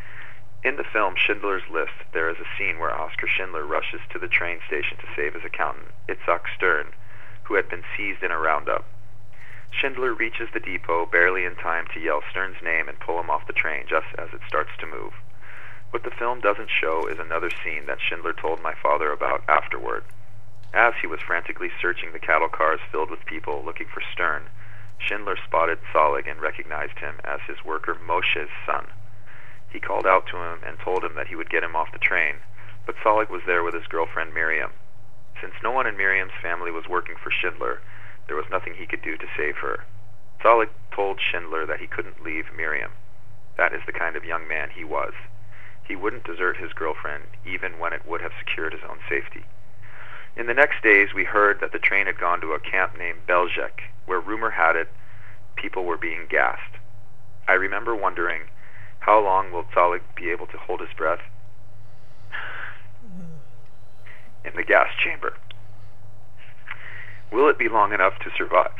In the film Schindler's List, there is a scene where Oskar Schindler rushes to the train station to save his accountant, Itzhak Stern, who had been seized in a roundup. Schindler reaches the depot barely in time to yell Stern's name and pull him off the train just as it starts to move. What the film doesn't show is another scene that Schindler told my father about afterward. As he was frantically searching the cattle cars filled with people looking for Stern, Schindler spotted Salig and recognized him as his worker Moshe's son. He called out to him and told him that he would get him off the train, but Salig was there with his girlfriend Miriam. Since no one in Miriam's family was working for Schindler, there was nothing he could do to save her. Salig told Schindler that he couldn't leave Miriam. That is the kind of young man he was. He wouldn't desert his girlfriend, even when it would have secured his own safety. In the next days, we heard that the train had gone to a camp named Belzec, where rumor had it people were being gassed. I remember wondering, how long will Salig be able to hold his breath in the gas chamber? Will it be long enough to survive?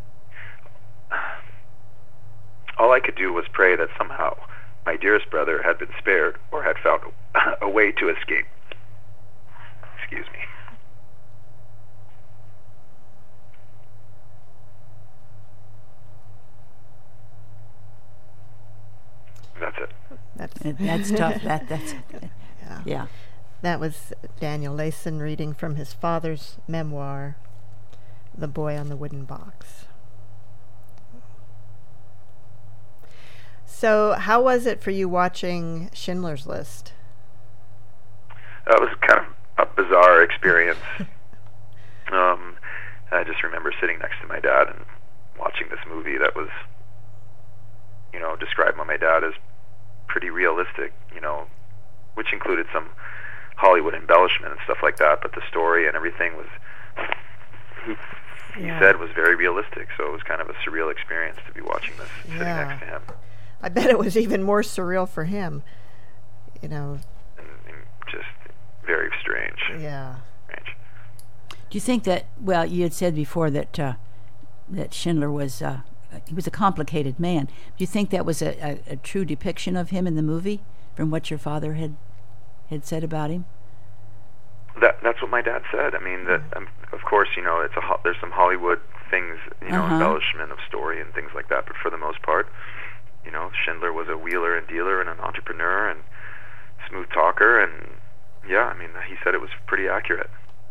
All I could do was pray that somehow my dearest brother had been spared or had found a, a way to escape. Excuse me. That's it. That's That's tough. That that's yeah. yeah. That was Daniel Layson reading from his father's memoir, The Boy on the Wooden Box. So, how was it for you watching Schindler's List? That was kind of a bizarre experience. um, I just remember sitting next to my dad and watching this movie that was, you know, described by my dad as pretty realistic, you know, which included some Hollywood embellishment and stuff like that, but the story and everything was, he, he Yeah. said, was very realistic, so it was kind of a surreal experience to be watching this sitting Yeah. next to him. I bet it was even more surreal for him, you know. And, and just very strange. Yeah. strange. Do you think that? Well, you had said before that uh, that Schindler was uh, he was a complicated man. Do you think that was a, a, a true depiction of him in the movie, from what your father had had said about him? That that's what my dad said. I mean, that um, of course, you know, it's a ho- there's some Hollywood things, you know, Uh-huh. embellishment of story and things like that. But for the most part, you know, Schindler was a wheeler and dealer and an entrepreneur and smooth talker, and yeah, I mean, he said it was pretty accurate.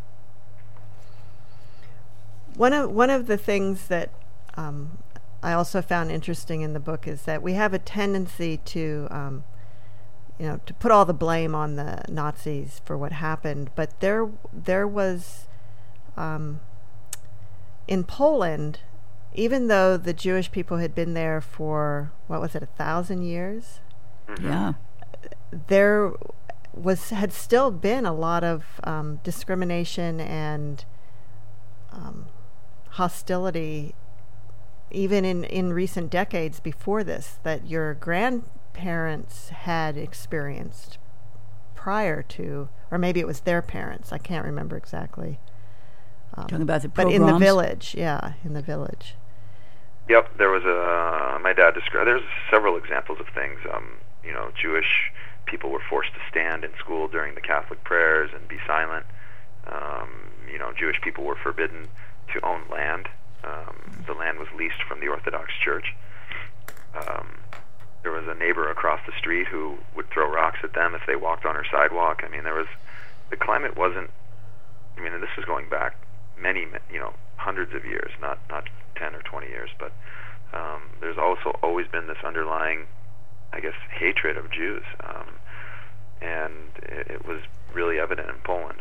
One of one of the things that um, I also found interesting in the book is that we have a tendency to, um, you know, to put all the blame on the Nazis for what happened. But there, there was, um, in Poland, even though the Jewish people had been there for, what was it, a thousand years? Mm-hmm. Yeah. There was had still been a lot of um, discrimination and um, hostility, even in, in recent decades before this, that your grandparents had experienced prior to, or maybe it was their parents. I can't remember exactly. Um, Talking about the but pogroms? in the village, yeah, in the village. Yep, there was a. My dad described. There's several examples of things. Um, you know, Jewish people were forced to stand in school during the Catholic prayers and be silent. Um, you know, Jewish people were forbidden to own land. Um, the land was leased from the Orthodox Church. Um, there was a neighbor across the street who would throw rocks at them if they walked on her sidewalk. I mean, there was the climate wasn't. I mean, and this is going back many, you know, hundreds of years, not not ten or twenty years, but um, there's also always been this underlying, I guess, hatred of Jews, um, and it, it was really evident in Poland.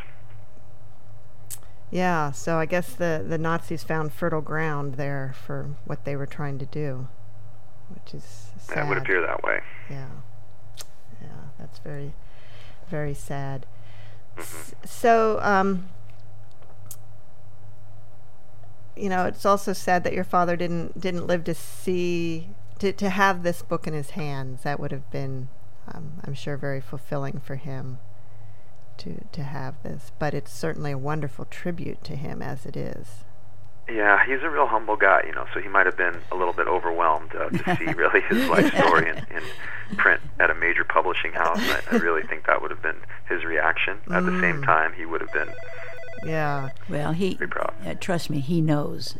Yeah, so I guess the, the Nazis found fertile ground there for what they were trying to do, which is sad. That would appear that way. Yeah, yeah, that's very, very sad. Mm-hmm. S- so, um, you know, it's also sad that your father didn't didn't live to see to to have this book in his hands. That would have been, um, I'm sure, very fulfilling for him to to have this. But it's certainly a wonderful tribute to him as it is. Yeah, he's a real humble guy, you know, so he might have been a little bit overwhelmed uh, to see really his life story in, in print at a major publishing house. I, I really think that would have been his reaction. At the same time, he would have been Yeah. Well, he very proud. uh, trust me, he knows.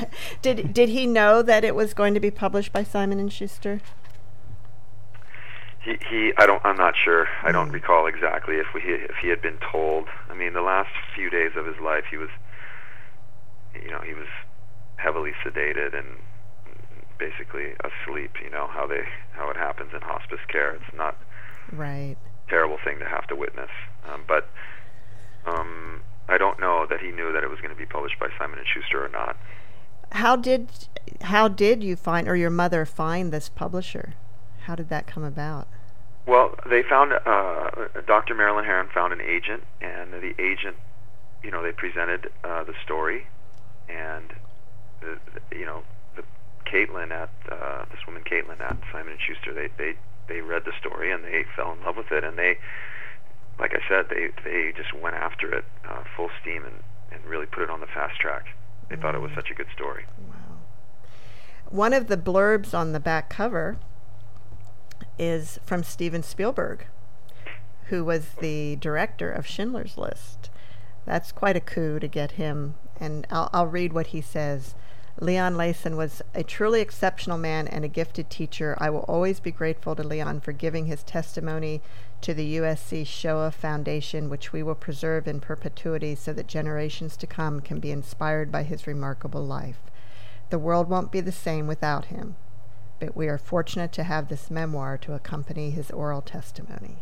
Did did he know that it was going to be published by Simon and Schuster? He, he, I don't, I'm not sure. I don't recall exactly if we, if he had been told. I mean, the last few days of his life, he was, you know, he was heavily sedated and basically asleep. You know how they, how it happens in hospice care. It's not right. a terrible thing to have to witness, um, but um, I don't know that he knew that it was going to be published by Simon and Schuster or not. How did, how did you find, or your mother find this publisher? How did that come about? Well, they found, uh, Doctor Marilyn Heron found an agent, and the agent, you know, they presented uh, the story, and, the, the, you know, the Caitlin at, uh, this woman Caitlin at Simon and Schuster, they, they, they read the story, and they fell in love with it, and they, like I said, they, they just went after it uh, full steam and, and really put it on the fast track. They mm. thought it was such a good story. Wow. One of the blurbs on the back cover is from Steven Spielberg, who was the director of Schindler's List. That's quite a coup to get him, and I'll, I'll read what he says. Leon Layson was a truly exceptional man and a gifted teacher. I will always be grateful to Leon for giving his testimony to the U S C Shoah Foundation, which we will preserve in perpetuity so that generations to come can be inspired by his remarkable life. The world won't be the same without him, but we are fortunate to have this memoir to accompany his oral testimony.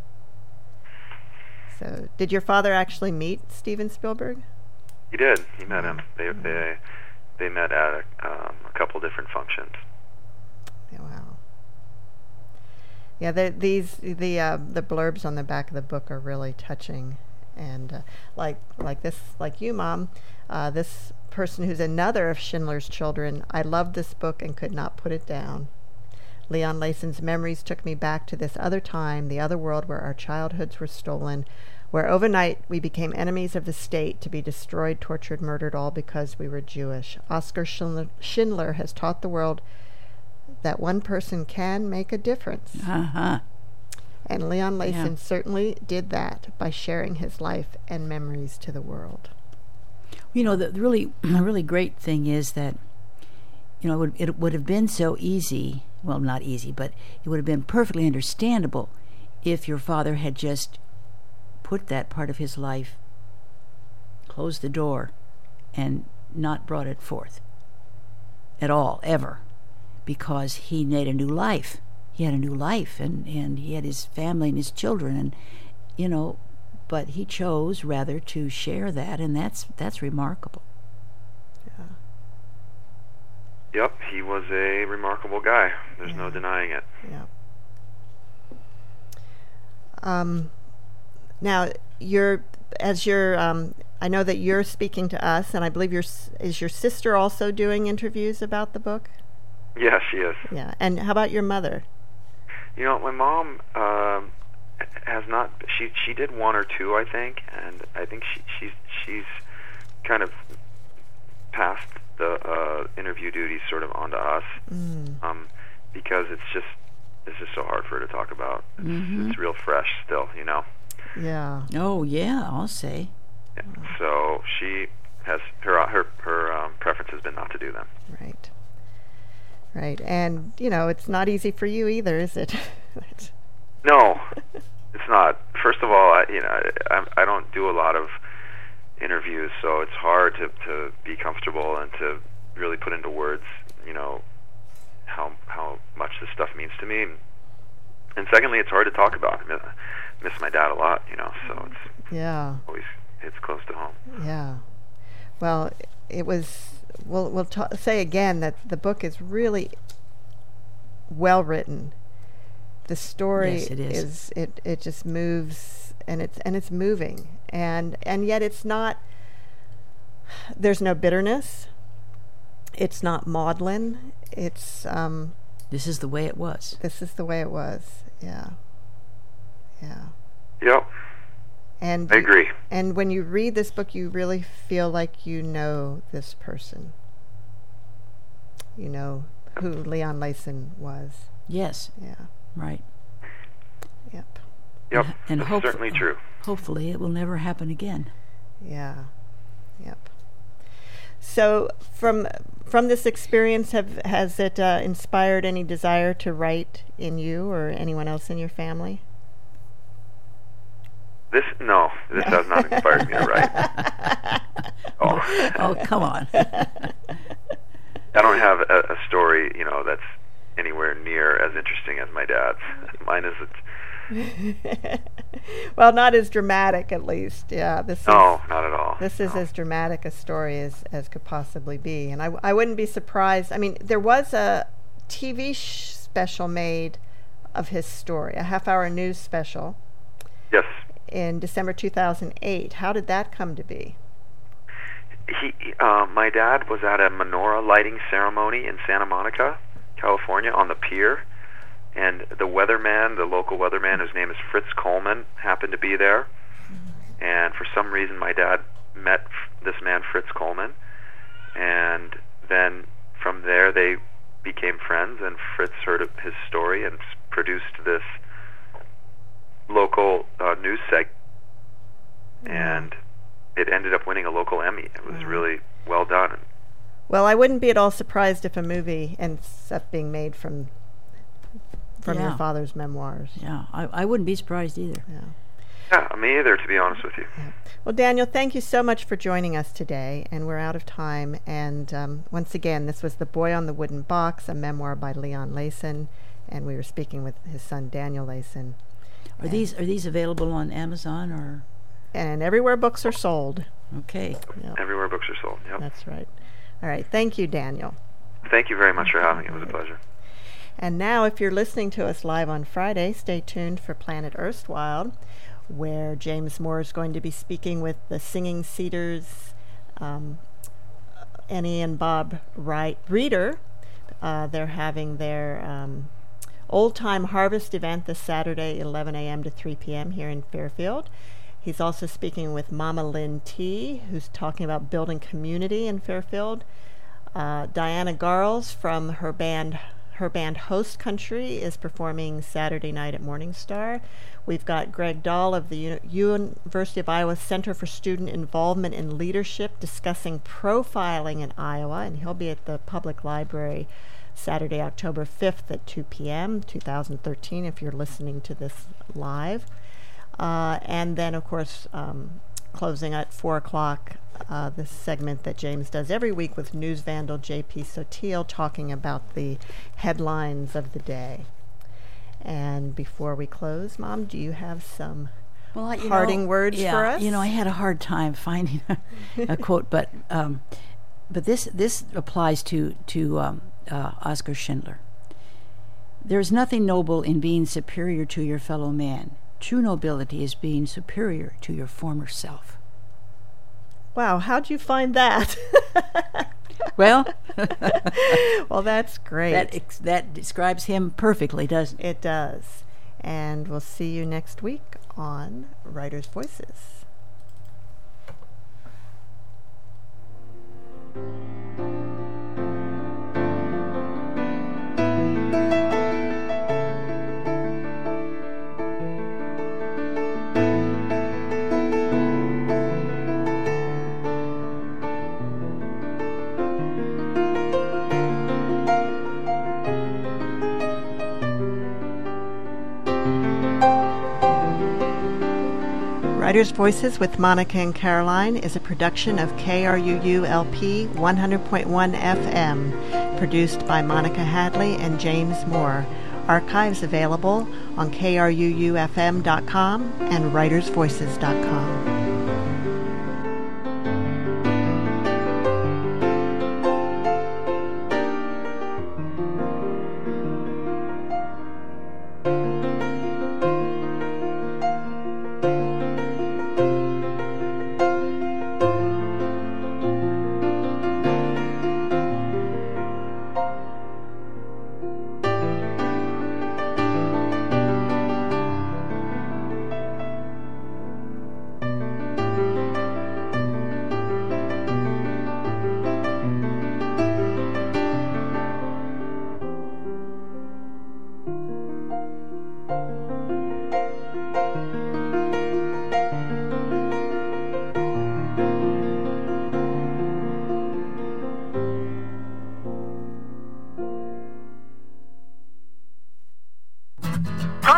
So, did your father actually meet Steven Spielberg? He did. He met him. They they they met at a, um, a couple different functions. Yeah, wow. Yeah, the, these the uh, the blurbs on the back of the book are really touching, and uh, like like this like you, Mom, uh, this person who's another of Schindler's Children. I loved this book and could not put it down. Leon Layson's memories took me back to this other time, the other world where our childhoods were stolen, where overnight we became enemies of the state, to be destroyed, tortured, murdered, all because we were Jewish. Oskar Schindler, Schindler has taught the world that one person can make a difference. Uh-huh. And Leon Layson Yeah. certainly did that by sharing his life and memories to the world. You know, the really, the really great thing is that, you know, it would, it would have been so easy, well, not easy, but it would have been perfectly understandable if your father had just put that part of his life, closed the door, and not brought it forth at all, ever, because he made a new life. He had a new life, and, and he had his family and his children, and, you know, but he chose rather to share that, and that's that's remarkable. Yeah. Yep, he was a remarkable guy. There's Yeah. no denying it. Yeah. Um, now, you're as you're. Um, I know that you're speaking to us, and I believe your s- is your sister also doing interviews about the book. Yes, she is. Yeah. And how about your mother? You know, my mom um, has not. She she did one or two, I think, and I think she she's she's kind of passed the uh, interview duties sort of onto us, Mm. um, because it's just it's just so hard for her to talk about. It's, Mhm. it's real fresh still, you know. Yeah. Oh, yeah, I'll say. Yeah. So she has her her her um, preference has been not to do them. Right. Right. And you know, it's not easy for you either, is it? It's- No, it's not. First of all, I, you know, I, I don't do a lot of interviews, so it's hard to, to be comfortable and to really put into words, you know, how how much this stuff means to me. And secondly, it's hard to talk about. I miss, miss my dad a lot, you know, so it's yeah. always hits close to home. Yeah. Well, it was. We'll we'll ta- say again that the book is really well written. The story Yes, it is. it it just moves, and it's and it's moving, and and yet it's not. There's no bitterness. It's not maudlin. It's um. This is the way it was. This is the way it was. Yeah. Yeah. Yep, And I you- agree. And when you read this book, you really feel like you know this person. You know who Leon Layson was. Yes, Yeah. right. Yep. Yep, And that's hope- certainly true. Hopefully it will never happen again. Yeah. Yep. So from from this experience, have has it uh, inspired any desire to write in you or anyone else in your family? This no, this has not inspired me to write. Oh, oh, come on. I don't have a, a story, you know, that's anywhere near as interesting as my dad's. Mine is. Well, not as dramatic, at least. Yeah, this. No, is, not at all. This is no. as dramatic a story as as could possibly be, and I I wouldn't be surprised. I mean, there was a T V sh- special made of his story, a half-hour news special. Yes. In December two thousand eight. How did that come to be? He, uh, my dad was at a menorah lighting ceremony in Santa Monica, California, on the pier, and the weatherman, the local weatherman, whose name is Fritz Coleman, happened to be there. And for some reason, my dad met f- this man, Fritz Coleman, and then from there they became friends. And Fritz heard of his story and produced this local uh, news segment, and it ended up winning a local Emmy. It was really well done. Well, I wouldn't be at all surprised if a movie ends up being made from from yeah. your father's memoirs. Yeah, I, I wouldn't be surprised either. Yeah. Yeah, me either, to be honest with you. Yeah. Well, Daniel, thank you so much for joining us today, and we're out of time. And um, once again, this was The Boy on the Wooden Box, a memoir by Leon Layson, and we were speaking with his son, Daniel Layson. Are these are these available on Amazon or? And everywhere books are sold. Okay. Yep. Everywhere books are sold. Yep. That's right. All right. Thank you, Daniel. Thank you very much for having me. It was a pleasure. And now, if you're listening to us live on Friday, stay tuned for Planet Erstwhile, where James Moore is going to be speaking with the Singing Cedars, um, Annie and Bob Wright Reeder. Uh, they're having their um, Old Time Harvest event this Saturday, eleven a.m. to three p.m. here in Fairfield. He's also speaking with Mama Lynn T., who's talking about building community in Fairfield. Uh, Diana Garles from her band her band Host Country is performing Saturday night at Morningstar. We've got Greg Dahl of the U- University of Iowa Center for Student Involvement and Leadership discussing profiling in Iowa, and he'll be at the Public Library Saturday, October fifth at two p.m., two thousand thirteen, if you're listening to this live. Uh, and then, of course, um, closing at four o'clock, uh, this segment that James does every week with news vandal J P Sotil talking about the headlines of the day. And before we close, Mom, do you have some well, you parting know, words yeah, for us? You know, I had a hard time finding a, a quote, but um, but this this applies to to um, uh, Oskar Schindler. There is nothing noble in being superior to your fellow man. True nobility is being superior to your former self. Wow, how'd you find that? Well, well, that's great. That ex- that describes him perfectly, doesn't it? It does. And we'll see you next week on Writers' Voices. Writers' Voices with Monica and Caroline is a production of K R U U L P one hundred point one F M, produced by Monica Hadley and James Moore. Archives available on K R U U F M dot com and writers voices dot com.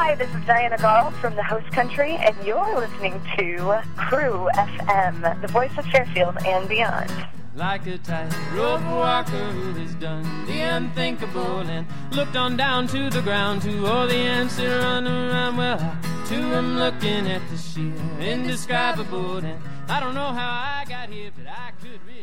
Hi, this is Diana Gall from the Host Country, and you're listening to Crew F M, the voice of Fairfield and beyond. Like a tightrope walker who has done the unthinkable and looked on down to the ground to all the ants that run around. Well, I too am looking at the sheer indescribable, and I don't know how I got here, but I could really